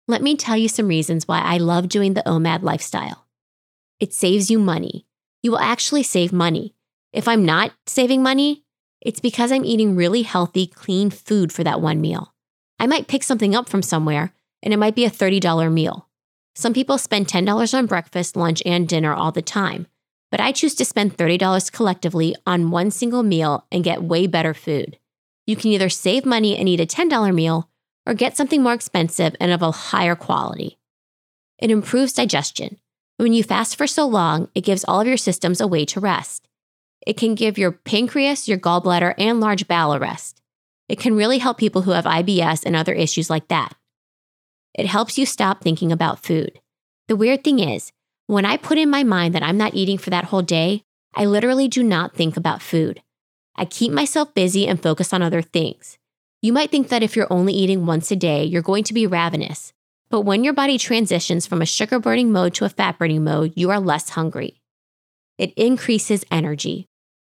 Let me tell you some reasons why I love doing the OMAD lifestyle. It saves you money. You will actually save money. If I'm not saving money, it's because I'm eating really healthy, clean food for that one meal. I might pick something up from somewhere, and it might be a $30 meal. Some people spend $10 on breakfast, lunch, and dinner all the time, but I choose to spend $30 collectively on one single meal and get way better food. You can either save money and eat a $10 meal or get something more expensive and of a higher quality. It improves digestion. When you fast for so long, it gives all of your systems a way to rest. It can give your pancreas, your gallbladder, and large bowel a rest. It can really help people who have IBS and other issues like that. It helps you stop thinking about food. The weird thing is, when I put in my mind that I'm not eating for that whole day, I literally do not think about food. I keep myself busy and focus on other things. You might think that if you're only eating once a day, you're going to be ravenous. But when your body transitions from a sugar-burning mode to a fat-burning mode, you are less hungry. It increases energy.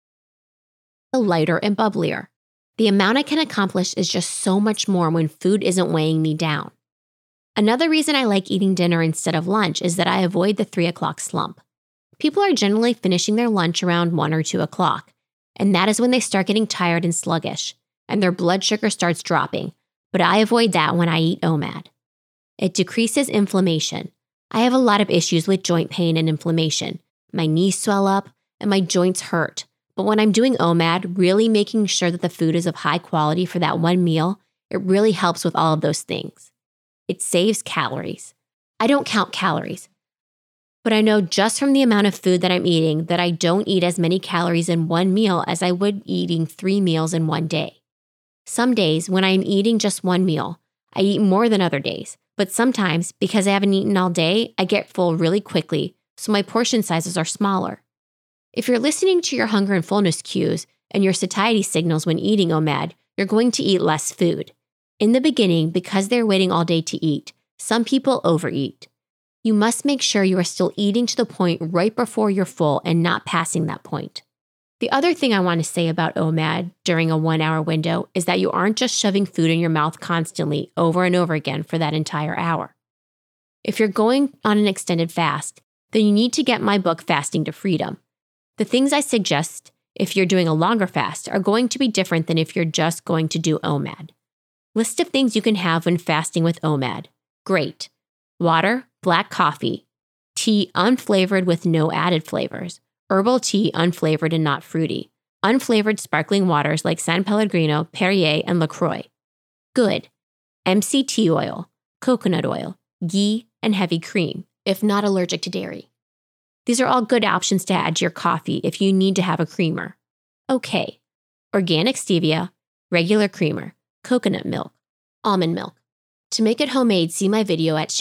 Lighter and bubblier. The amount I can accomplish is just so much more when food isn't weighing me down. Another reason I like eating dinner instead of lunch is that I avoid the 3 o'clock slump. People are generally finishing their lunch around 1 or 2 o'clock, and that is when they start getting tired and sluggish, and their blood sugar starts dropping, but I avoid that when I eat OMAD. It decreases inflammation. I have a lot of issues with joint pain and inflammation. My knees swell up, and my joints hurt. But when I'm doing OMAD, really making sure that the food is of high quality for that one meal, it really helps with all of those things. It saves calories. I don't count calories, but I know just from the amount of food that I'm eating that I don't eat as many calories in one meal as I would eating 3 meals in one day. Some days, when I am eating just one meal, I eat more than other days, but sometimes, because I haven't eaten all day, I get full really quickly, so my portion sizes are smaller. If you're listening to your hunger and fullness cues and your satiety signals when eating OMAD, you're going to eat less food. In the beginning, because they're waiting all day to eat, some people overeat. You must make sure you are still eating to the point right before you're full and not passing that point. The other thing I want to say about OMAD during a 1-hour window is that you aren't just shoving food in your mouth constantly over and over again for that entire hour. If you're going on an extended fast, then you need to get my book, Fasting to Freedom. The things I suggest if you're doing a longer fast are going to be different than if you're just going to do OMAD. List of things you can have when fasting with OMAD. Great. Water, black coffee, tea unflavored with no added flavors, herbal tea unflavored and not fruity, unflavored sparkling waters like San Pellegrino, Perrier, and LaCroix. Good. MCT oil, coconut oil, ghee, and heavy cream, if not allergic to dairy. These are all good options to add to your coffee if you need to have a creamer. Okay. Organic stevia, regular creamer, coconut milk, almond milk. To make it homemade, see my video at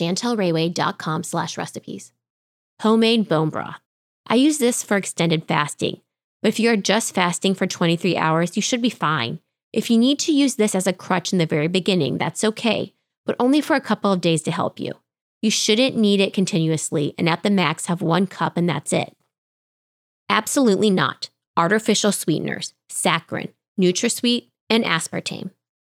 chantelrayway.com/recipes. Homemade bone broth. I use this for extended fasting, but if you're just fasting for 23 hours, you should be fine. If you need to use this as a crutch in the very beginning, that's okay, but only for a couple of days to help you. You shouldn't need it continuously, and at the max have 1 cup and that's it. Absolutely not. Artificial sweeteners, saccharin, NutraSweet, and aspartame.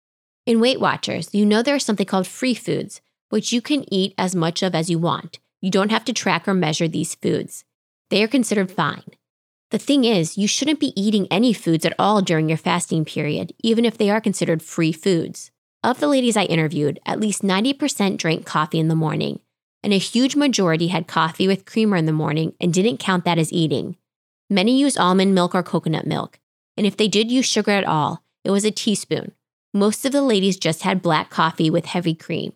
In Weight Watchers, you know there is something called free foods, which you can eat as much of as you want. You don't have to track or measure these foods. They are considered fine. The thing is, you shouldn't be eating any foods at all during your fasting period, even if they are considered free foods. Of the ladies I interviewed, at least 90% drank coffee in the morning, and a huge majority had coffee with creamer in the morning and didn't count that as eating. Many used almond milk or coconut milk, and if they did use sugar at all, it was a teaspoon. Most of the ladies just had black coffee with heavy cream.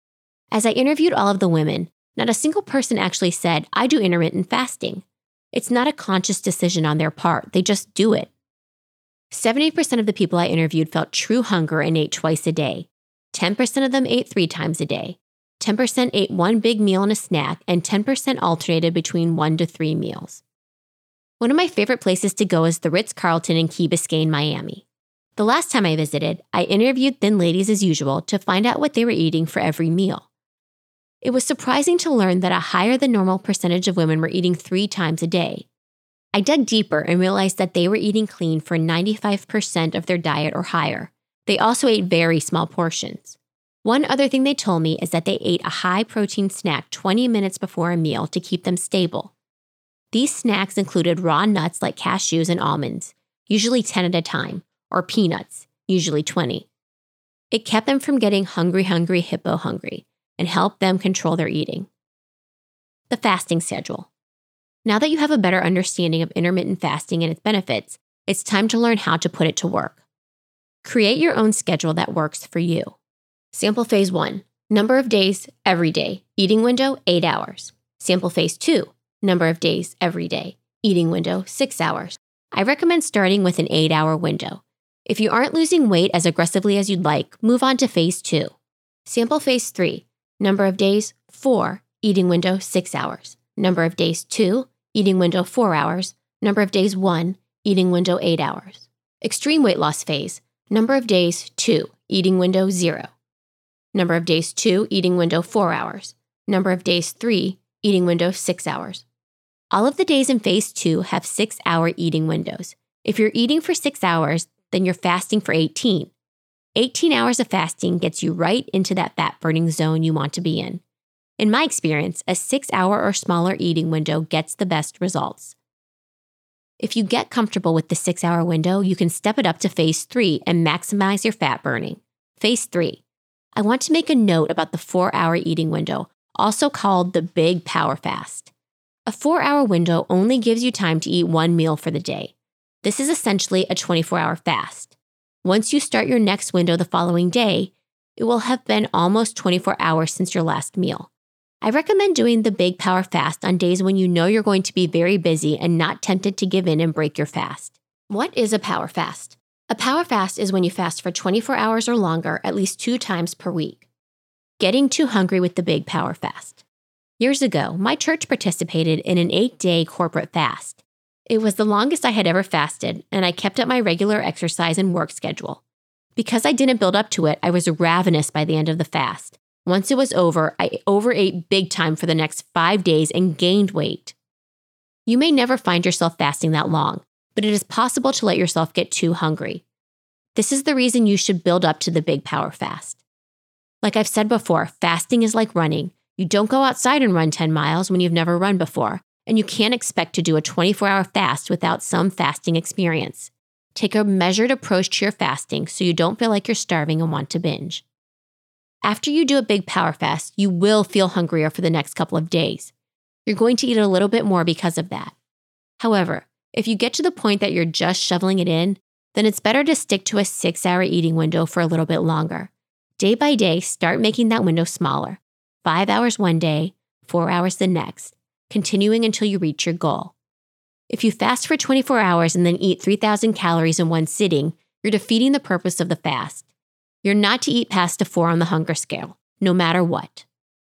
As I interviewed all of the women, not a single person actually said, I do intermittent fasting. It's not a conscious decision on their part, they just do it. 70% of the people I interviewed felt true hunger and ate twice a day. 10% of them ate 3 times a day. 10% ate 1 big meal and a snack, and 10% alternated between 1 to 3 meals. One of my favorite places to go is the Ritz-Carlton in Key Biscayne, Miami. The last time I visited, I interviewed thin ladies as usual to find out what they were eating for every meal. It was surprising to learn that a higher than normal percentage of women were eating 3 times a day. I dug deeper and realized that they were eating clean for 95% of their diet or higher. They also ate very small portions. One other thing they told me is that they ate a high-protein snack 20 minutes before a meal to keep them stable. These snacks included raw nuts like cashews and almonds, usually 10 at a time, or peanuts, usually 20. It kept them from getting hungry hippo hungry and helped them control their eating. The fasting schedule. Now that you have a better understanding of intermittent fasting and its benefits, it's time to learn how to put it to work. Create your own schedule that works for you. Sample phase 1, number of days every day, eating window 8 hours. Sample phase 2, number of days every day, eating window 6 hours. I recommend starting with an 8-hour window. If you aren't losing weight as aggressively as you'd like, move on to phase 2. Sample phase 3, number of days 4, eating window 6 hours. Number of days 2, eating window 4 hours. Number of days 1, eating window 8 hours. Extreme weight loss phase, number of days 2, eating window 0. Number of days 2, eating window 4 hours. Number of days 3, eating window 6 hours. All of the days in phase 2 have 6-hour eating windows. If you're eating for 6 hours, then you're fasting for 18. 18 hours of fasting gets you right into that fat-burning zone you want to be in. In my experience, a 6-hour or smaller eating window gets the best results. If you get comfortable with the 6-hour window, you can step it up to phase 3 and maximize your fat burning. Phase 3. I want to make a note about the 4-hour eating window, also called the Big Power Fast. A 4-hour window only gives you time to eat one meal for the day. This is essentially a 24-hour fast. Once you start your next window the following day, it will have been almost 24 hours since your last meal. I recommend doing the Big Power Fast on days when you know you're going to be very busy and not tempted to give in and break your fast. What is a power fast? A power fast is when you fast for 24 hours or longer at least 2 times per week. Getting too hungry with the Big Power Fast. Years ago, my church participated in an 8-day corporate fast. It was the longest I had ever fasted, and I kept up my regular exercise and work schedule. Because I didn't build up to it, I was ravenous by the end of the fast. Once it was over, I overate big time for the next 5 days and gained weight. You may never find yourself fasting that long, but it is possible to let yourself get too hungry. This is the reason you should build up to the Big Power Fast. Like I've said before, fasting is like running. You don't go outside and run 10 miles when you've never run before, and you can't expect to do a 24-hour fast without some fasting experience. Take a measured approach to your fasting so you don't feel like you're starving and want to binge. After you do a Big Power Fast, you will feel hungrier for the next couple of days. You're going to eat a little bit more because of that. However, if you get to the point that you're just shoveling it in, then it's better to stick to a 6-hour eating window for a little bit longer. Day by day, start making that window smaller. 5 hours one day, 4 hours the next, continuing until you reach your goal. If you fast for 24 hours and then eat 3,000 calories in one sitting, you're defeating the purpose of the fast. You're not to eat past a 4 on the hunger scale, no matter what.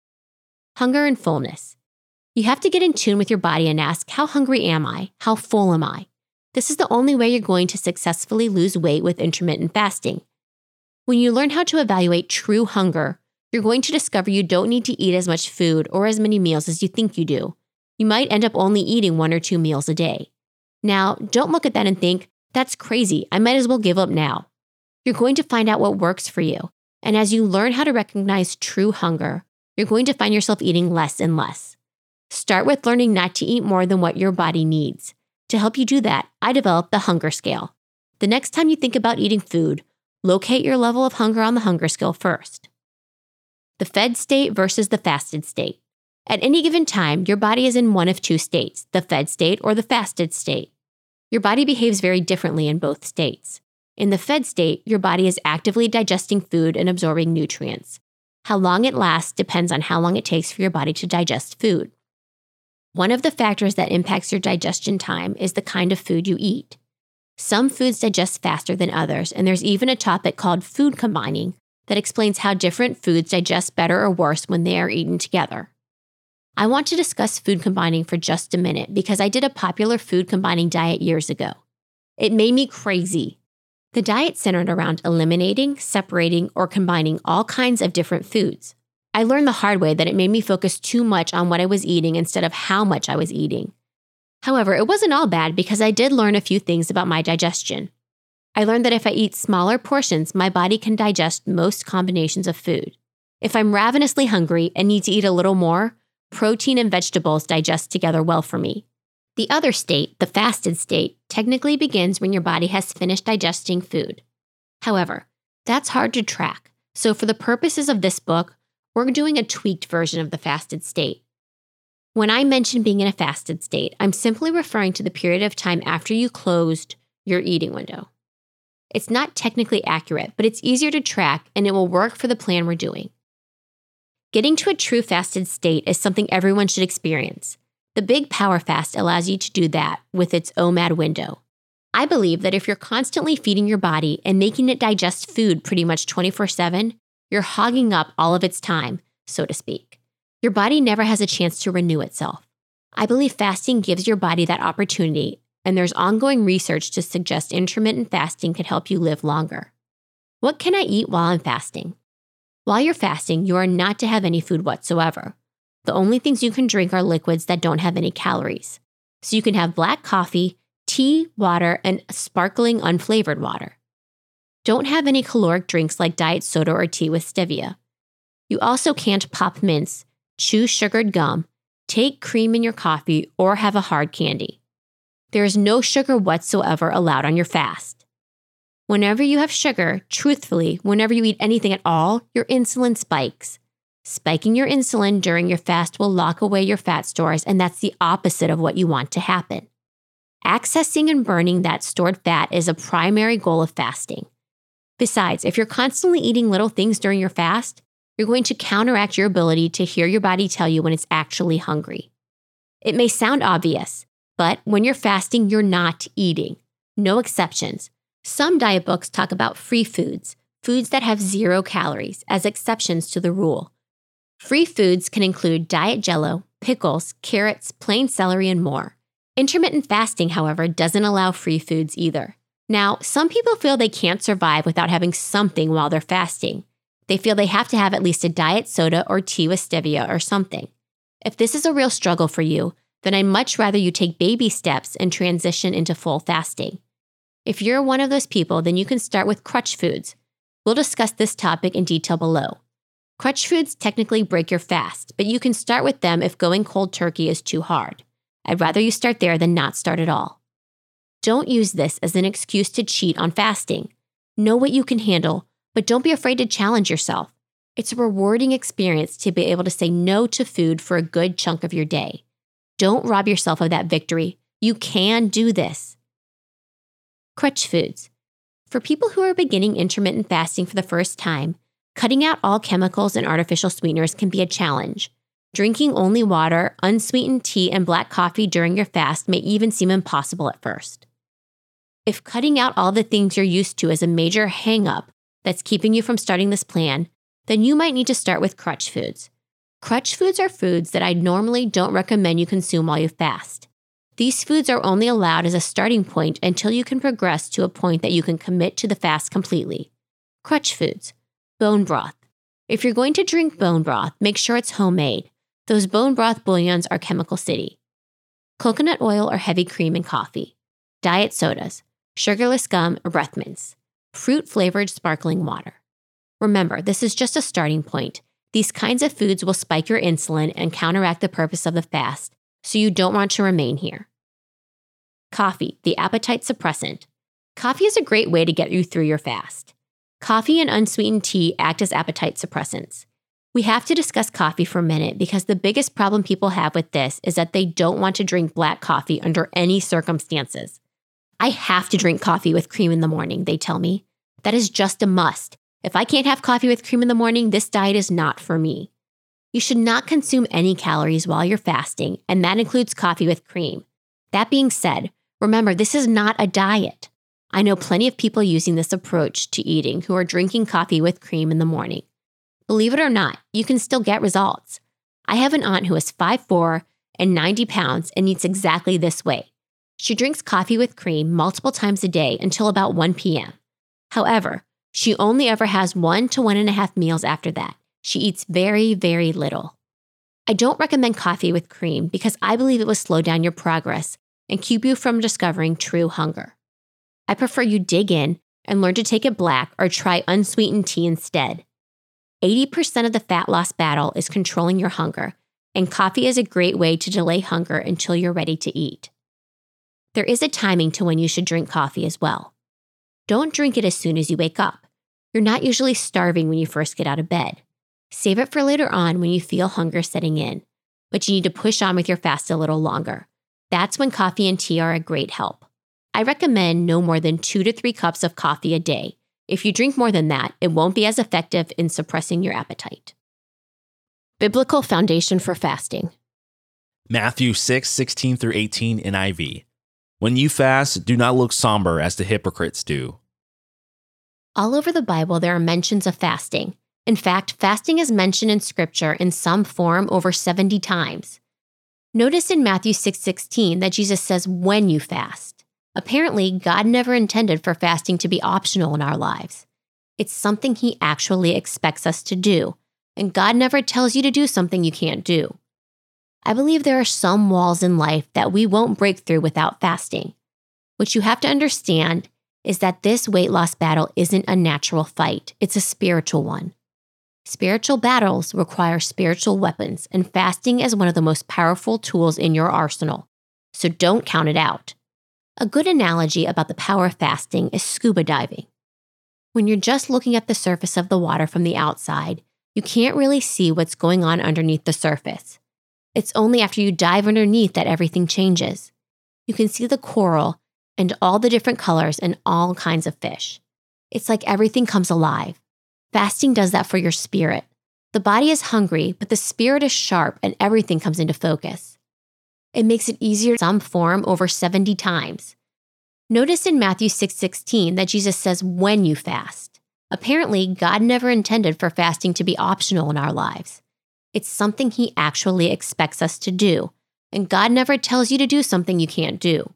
Hunger and fullness. You have to get in tune with your body and ask, how hungry am I? How full am I? This is the only way you're going to successfully lose weight with intermittent fasting. When you learn how to evaluate true hunger, you're going to discover you don't need to eat as much food or as many meals as you think you do. You might end up only eating 1 or 2 meals a day. Now, don't look at that and think, that's crazy, I might as well give up now. You're going to find out what works for you, and as you learn how to recognize true hunger, you're going to find yourself eating less and less. Start with learning not to eat more than what your body needs. To help you do that, I developed the hunger scale. The next time you think about eating food, locate your level of hunger on the hunger scale first. The fed state versus the fasted state. At any given time, your body is in one of 2 states, the fed state or the fasted state. Your body behaves very differently in both states. In the fed state, your body is actively digesting food and absorbing nutrients. How long it lasts depends on how long it takes for your body to digest food. One of the factors that impacts your digestion time is the kind of food you eat. Some foods digest faster than others, and there's even a topic called food combining that explains how different foods digest better or worse when they are eaten together. I want to discuss food combining for just a minute because I did a popular food combining diet years ago. It made me crazy. The diet centered around eliminating, separating, or combining all kinds of different foods. I learned the hard way that it made me focus too much on what I was eating instead of how much I was eating. However, it wasn't all bad because I did learn a few things about my digestion. I learned that if I eat smaller portions, my body can digest most combinations of food. If I'm ravenously hungry and need to eat a little more, protein and vegetables digest together well for me. The other state, the fasted state, technically begins when your body has finished digesting food. However, that's hard to track, so for the purposes of this book, we're doing a tweaked version of the fasted state. When I mention being in a fasted state, I'm simply referring to the period of time after you closed your eating window. It's not technically accurate, but it's easier to track and it will work for the plan we're doing. Getting to a true fasted state is something everyone should experience. The Big Power Fast allows you to do that with its OMAD window. I believe that if you're constantly feeding your body and making it digest food pretty much 24/7, you're hogging up all of its time, so to speak. Your body never has a chance to renew itself. I believe fasting gives your body that opportunity, and there's ongoing research to suggest intermittent fasting could help you live longer. What can I eat while I'm fasting? While you're fasting, you are not to have any food whatsoever. The only things you can drink are liquids that don't have any calories. So you can have black coffee, tea, water, and sparkling unflavored water. Don't have any caloric drinks like diet soda or tea with stevia. You also can't pop mints, chew sugared gum, take cream in your coffee, or have a hard candy. There is no sugar whatsoever allowed on your fast. Whenever you have sugar, truthfully, whenever you eat anything at all, your insulin spikes. Spiking your insulin during your fast will lock away your fat stores, and that's the opposite of what you want to happen. Accessing and burning that stored fat is a primary goal of fasting. Besides, if you're constantly eating little things during your fast, you're going to counteract your ability to hear your body tell you when it's actually hungry. It may sound obvious, but when you're fasting, you're not eating. No exceptions. Some diet books talk about free foods, foods that have 0 calories, as exceptions to the rule. Free foods can include diet Jell-O, pickles, carrots, plain celery, and more. Intermittent fasting, however, doesn't allow free foods either. Now, some people feel they can't survive without having something while they're fasting. They feel they have to have at least a diet soda or tea with stevia or something. If this is a real struggle for you, then I'd much rather you take baby steps and transition into full fasting. If you're one of those people, then you can start with crutch foods. We'll discuss this topic in detail below. Crutch foods technically break your fast, but you can start with them if going cold turkey is too hard. I'd rather you start there than not start at all. Don't use this as an excuse to cheat on fasting. Know what you can handle, but don't be afraid to challenge yourself. It's a rewarding experience to be able to say no to food for a good chunk of your day. Don't rob yourself of that victory. You can do this. Crutch foods. For people who are beginning intermittent fasting for the first time, cutting out all chemicals and artificial sweeteners can be a challenge. Drinking only water, unsweetened tea, and black coffee during your fast may even seem impossible at first. If cutting out all the things you're used to is a major hang-up that's keeping you from starting this plan, then you might need to start with crutch foods. Crutch foods are foods that I normally don't recommend you consume while you fast. These foods are only allowed as a starting point until you can progress to a point that you can commit to the fast completely. Crutch foods. Bone broth. If you're going to drink bone broth, make sure it's homemade. Those bone broth bouillons are Chemical City. Coconut oil or heavy cream in coffee. Diet sodas. Sugarless gum or breath mints. Fruit-flavored sparkling water. Remember, this is just a starting point. These kinds of foods will spike your insulin and counteract the purpose of the fast, so you don't want to remain here. Coffee, the appetite suppressant. Coffee is a great way to get you through your fast. Coffee and unsweetened tea act as appetite suppressants. We have to discuss coffee for a minute because the biggest problem people have with this is that they don't want to drink black coffee under any circumstances. I have to drink coffee with cream in the morning, they tell me. That is just a must. If I can't have coffee with cream in the morning, this diet is not for me. You should not consume any calories while you're fasting, and that includes coffee with cream. That being said, remember, this is not a diet. I know plenty of people using this approach to eating who are drinking coffee with cream in the morning. Believe it or not, you can still get results. I have an aunt who is 5'4" and 90 pounds and eats exactly this way. She drinks coffee with cream multiple times a day until about 1 p.m. However, she only ever has 1 to 1.5 meals after that. She eats very, very little. I don't recommend coffee with cream because I believe it will slow down your progress and keep you from discovering true hunger. I prefer you dig in and learn to take it black or try unsweetened tea instead. 80% of the fat loss battle is controlling your hunger, and coffee is a great way to delay hunger until you're ready to eat. There is a timing to when you should drink coffee as well. Don't drink it as soon as you wake up. You're not usually starving when you first get out of bed. Save it for later on when you feel hunger setting in, but you need to push on with your fast a little longer. That's when coffee and tea are a great help. I recommend no more than 2 to 3 cups of coffee a day. If you drink more than that, it won't be as effective in suppressing your appetite. Biblical foundation for fasting. Matthew 6:16-18 NIV. When you fast, do not look somber as the hypocrites do. All over the Bible, there are mentions of fasting. In fact, fasting is mentioned in Scripture in some form over 70 times. Notice in Matthew 6:16 that Jesus says, when you fast. Apparently, God never intended for fasting to be optional in our lives. It's something He actually expects us to do, and God never tells you to do something you can't do. I believe there are some walls in life that we won't break through without fasting. What you have to understand is that this weight loss battle isn't a natural fight, it's a spiritual one. Spiritual battles require spiritual weapons, and fasting is one of the most powerful tools in your arsenal, so don't count it out. A good analogy about the power of fasting is scuba diving. When you're just looking at the surface of the water from the outside, you can't really see what's going on underneath the surface. It's only after you dive underneath that everything changes. You can see the coral and all the different colors and all kinds of fish. It's like everything comes alive. Fasting does that for your spirit. The body is hungry, but the spirit is sharp and everything comes into focus. It makes it easier in some form over 70 times. Notice in Matthew 6:16 that Jesus says, when you fast. Apparently, God never intended for fasting to be optional in our lives. It's something He actually expects us to do, and God never tells you to do something you can't do.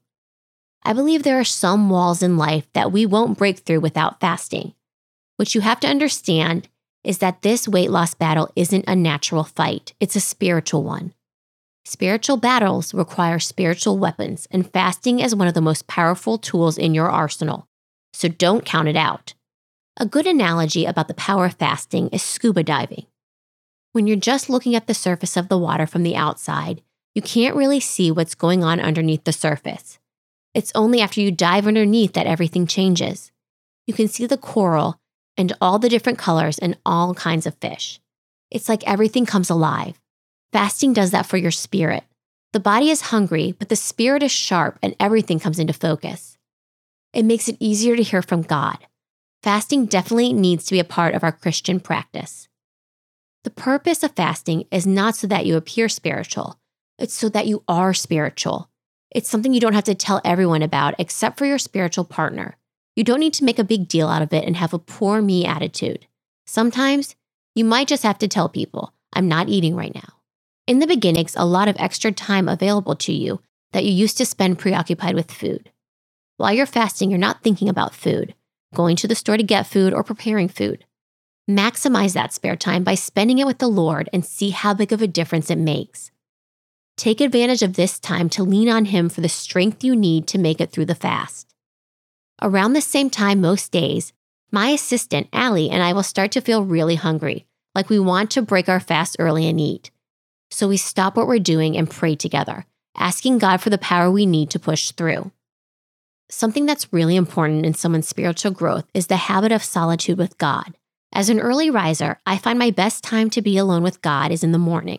I believe there are some walls in life that we won't break through without fasting. What you have to understand is that this weight loss battle isn't a natural fight, it's a spiritual one. Spiritual battles require spiritual weapons, and fasting is one of the most powerful tools in your arsenal, so don't count it out. A good analogy about the power of fasting is scuba diving. When you're just looking at the surface of the water from the outside, you can't really see what's going on underneath the surface. It's only after you dive underneath that everything changes. You can see the coral and all the different colors and all kinds of fish. It's like everything comes alive. Fasting does that for your spirit. The body is hungry, but the spirit is sharp and everything comes into focus. It makes it easier to hear from God. Fasting definitely needs to be a part of our Christian practice. The purpose of fasting is not so that you appear spiritual. It's so that you are spiritual. It's something you don't have to tell everyone about except for your spiritual partner. You don't need to make a big deal out of it and have a poor me attitude. Sometimes, you might just have to tell people, I'm not eating right now. In the beginning, a lot of extra time available to you that you used to spend preoccupied with food. While you're fasting, you're not thinking about food, going to the store to get food, or preparing food. Maximize that spare time by spending it with the Lord and see how big of a difference it makes. Take advantage of this time to lean on Him for the strength you need to make it through the fast. Around the same time most days, my assistant, Allie, and I will start to feel really hungry, like we want to break our fast early and eat. So we stop what we're doing and pray together, asking God for the power we need to push through. Something that's really important in someone's spiritual growth is the habit of solitude with God. As an early riser, I find my best time to be alone with God is in the morning.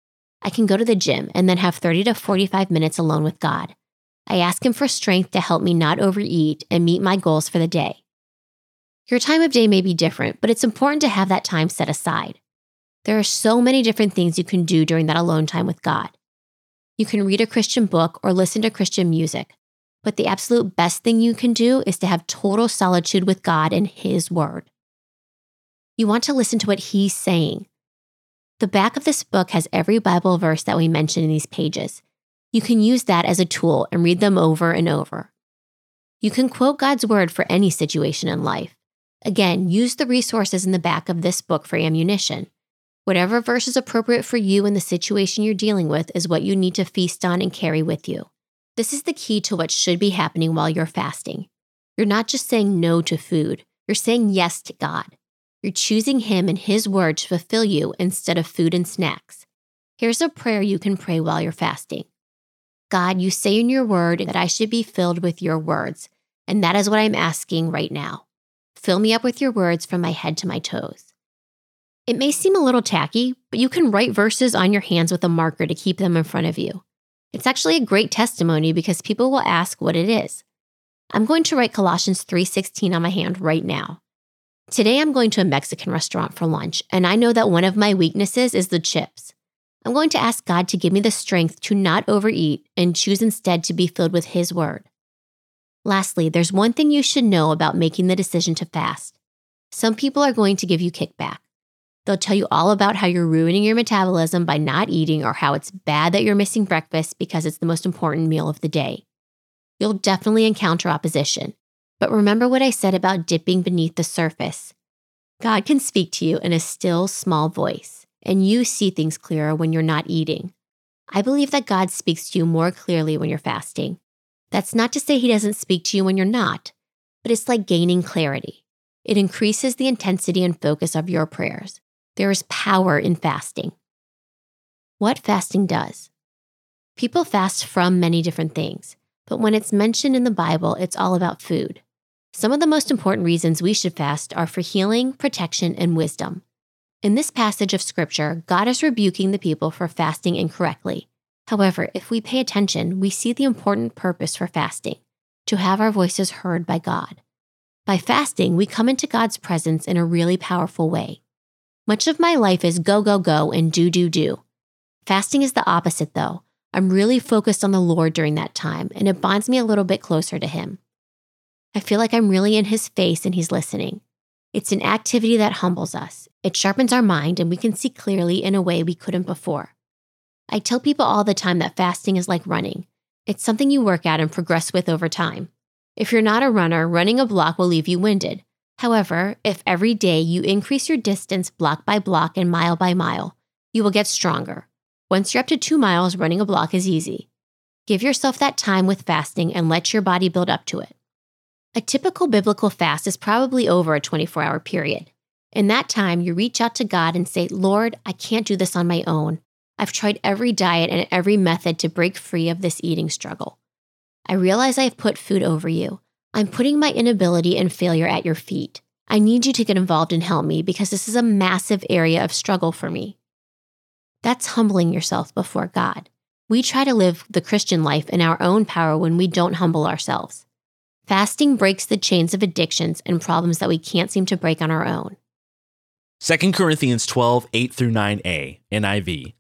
I can go to the gym and then have 30 to 45 minutes alone with God. I ask Him for strength to help me not overeat and meet my goals for the day. Your time of day may be different, but it's important to have that time set aside. There are so many different things you can do during that alone time with God. You can read a Christian book or listen to Christian music, but the absolute best thing you can do is to have total solitude with God and His Word. You want to listen to what He's saying. The back of this book has every Bible verse that we mention in these pages. You can use that as a tool and read them over and over. You can quote God's Word for any situation in life. Again, use the resources in the back of this book for ammunition. Whatever verse is appropriate for you and the situation you're dealing with is what you need to feast on and carry with you. This is the key to what should be happening while you're fasting. You're not just saying no to food, you're saying yes to God. You're choosing Him and His word to fulfill you instead of food and snacks. Here's a prayer you can pray while you're fasting. God, you say in your word that I should be filled with your words, and that is what I'm asking right now. Fill me up with your words from my head to my toes. It may seem a little tacky, but you can write verses on your hands with a marker to keep them in front of you. It's actually a great testimony because people will ask what it is. I'm going to write Colossians 3:16 on my hand right now. Today I'm going to a Mexican restaurant for lunch, and I know that one of my weaknesses is the chips. I'm going to ask God to give me the strength to not overeat and choose instead to be filled with His word. Lastly, there's one thing you should know about making the decision to fast. Some people are going to give you kickback. They'll tell you all about how you're ruining your metabolism by not eating or how it's bad that you're missing breakfast because it's the most important meal of the day. You'll definitely encounter opposition. But remember what I said about dipping beneath the surface. God can speak to you in a still, small voice, and you see things clearer when you're not eating. I believe that God speaks to you more clearly when you're fasting. That's not to say He doesn't speak to you when you're not, but it's like gaining clarity. It increases the intensity and focus of your prayers. There is power in fasting. What fasting does. People fast from many different things, but when it's mentioned in the Bible, it's all about food. Some of the most important reasons we should fast are for healing, protection, and wisdom. In this passage of Scripture, God is rebuking the people for fasting incorrectly. However, if we pay attention, we see the important purpose for fasting, to have our voices heard by God. By fasting, we come into God's presence in a really powerful way. Much of my life is go, go, go, and do, do, do. Fasting is the opposite, though. I'm really focused on the Lord during that time, and it bonds me a little bit closer to Him. I feel like I'm really in His face and He's listening. It's an activity that humbles us. It sharpens our mind, and we can see clearly in a way we couldn't before. I tell people all the time that fasting is like running. It's something you work at and progress with over time. If you're not a runner, running a block will leave you winded. However, if every day you increase your distance block by block and mile by mile, you will get stronger. Once you're up to 2 miles, running a block is easy. Give yourself that time with fasting and let your body build up to it. A typical biblical fast is probably over a 24-hour period. In that time, you reach out to God and say, Lord, I can't do this on my own. I've tried every diet and every method to break free of this eating struggle. I realize I have put food over you. I'm putting my inability and failure at your feet. I need you to get involved and help me because this is a massive area of struggle for me. That's humbling yourself before God. We try to live the Christian life in our own power when we don't humble ourselves. Fasting breaks the chains of addictions and problems that we can't seem to break on our own. 2 Corinthians 12:8-9a, NIV.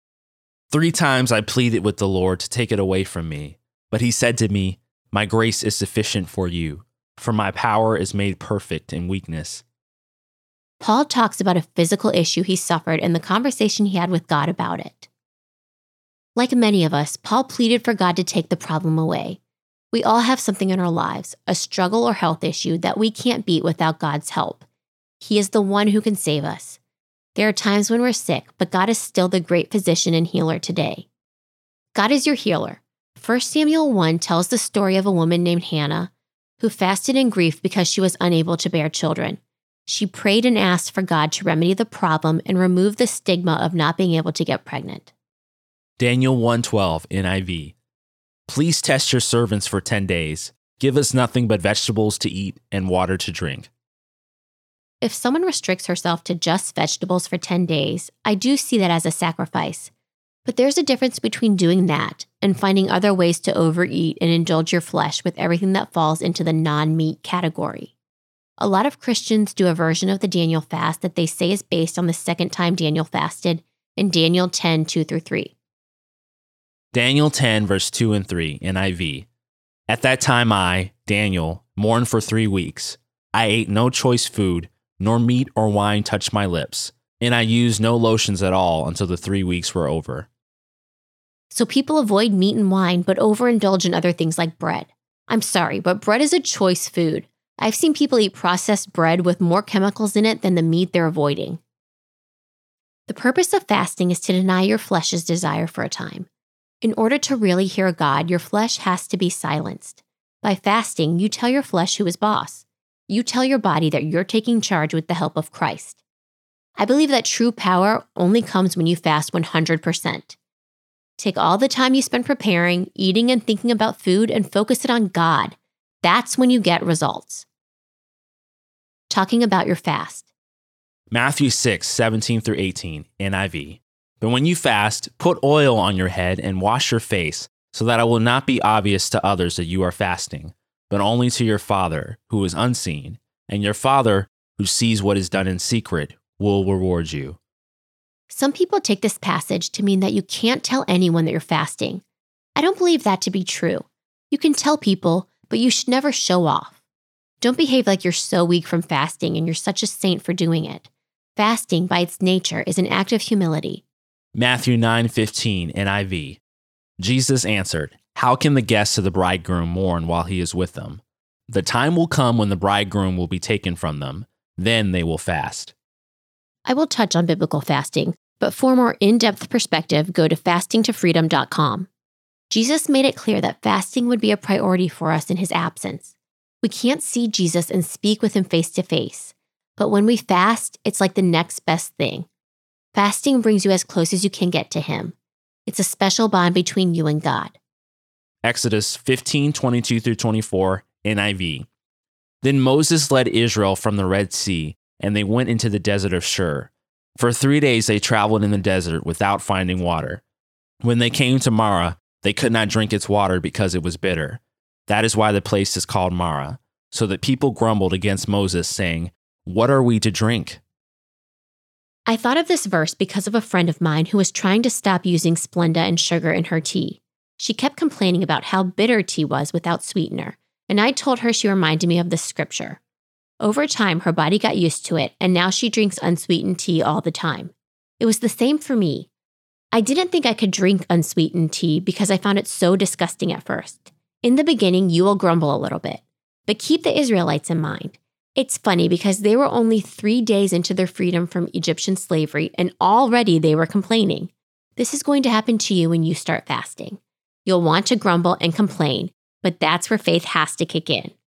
3 times I pleaded with the Lord to take it away from me, but He said to me, my grace is sufficient for you, for my power is made perfect in weakness. Paul talks about a physical issue he suffered and the conversation he had with God about it. Like many of us, Paul pleaded for God to take the problem away. We all have something in our lives, a struggle or health issue that we can't beat without God's help. He is the one who can save us. There are times when we're sick, but God is still the great physician and healer today. God is your healer. 1 Samuel 1 tells the story of a woman named Hannah who fasted in grief because she was unable to bear children. She prayed and asked for God to remedy the problem and remove the stigma of not being able to get pregnant. Daniel 1:12, NIV. Please test your servants for 10 days. Give us nothing but vegetables to eat and water to drink. If someone restricts herself to just vegetables for 10 days, I do see that as a sacrifice. But there's a difference between doing that and finding other ways to overeat and indulge your flesh with everything that falls into the non-meat category. A lot of Christians do a version of the Daniel fast that they say is based on the second time Daniel fasted in Daniel 10:2-3. Daniel 10, verse 2 and 3, NIV. At that time I, Daniel, mourned for 3 weeks. I ate no choice food, nor meat or wine touched my lips, and I used no lotions at all until the 3 weeks were over. So people avoid meat and wine, but overindulge in other things like bread. I'm sorry, but bread is a choice food. I've seen people eat processed bread with more chemicals in it than the meat they're avoiding. The purpose of fasting is to deny your flesh's desire for a time. In order to really hear God, your flesh has to be silenced. By fasting, you tell your flesh who is boss. you tell your body that you're taking charge with the help of Christ. I believe that true power only comes when you fast 100%. Take all the time you spend preparing, eating, and thinking about food and focus it on God. That's when you get results. Talking about your fast. Matthew 6:17-18, NIV. But when you fast, put oil on your head and wash your face, so that it will not be obvious to others that you are fasting, but only to your Father who is unseen, and your Father who sees what is done in secret will reward you. Some people take this passage to mean that you can't tell anyone that you're fasting. I don't believe that to be true. You can tell people, but you should never show off. Don't behave like you're so weak from fasting and you're such a saint for doing it. Fasting, by its nature, is an act of humility. Matthew 9:15, NIV. Jesus answered, "How can the guests of the bridegroom mourn while he is with them? The time will come when the bridegroom will be taken from them. Then they will fast." I will touch on biblical fasting, but for more in-depth perspective, go to fastingtofreedom.com. Jesus made it clear that fasting would be a priority for us in his absence. We can't see Jesus and speak with him face to face, but when we fast, it's like the next best thing. Fasting brings you as close as you can get to him. It's a special bond between you and God. Exodus 15:22-24, NIV. Then Moses led Israel from the Red Sea, and they went into the desert of Shur. For 3 days they traveled in the desert without finding water. When they came to Marah, they could not drink its water because it was bitter. That is why the place is called Marah. So that people grumbled against Moses, saying, "What are we to drink?" I thought of this verse because of a friend of mine who was trying to stop using Splenda and sugar in her tea. She kept complaining about how bitter tea was without sweetener, and I told her she reminded me of this scripture. Over time, her body got used to it, and now she drinks unsweetened tea all the time. It was the same for me. I didn't think I could drink unsweetened tea because I found it so disgusting at first. In the beginning, you will grumble a little bit, but keep the Israelites in mind. It's funny because they were only 3 days into their freedom from Egyptian slavery, and already they were complaining. This is going to happen to you when you start fasting. You'll want to grumble and complain, but that's where faith has to kick in.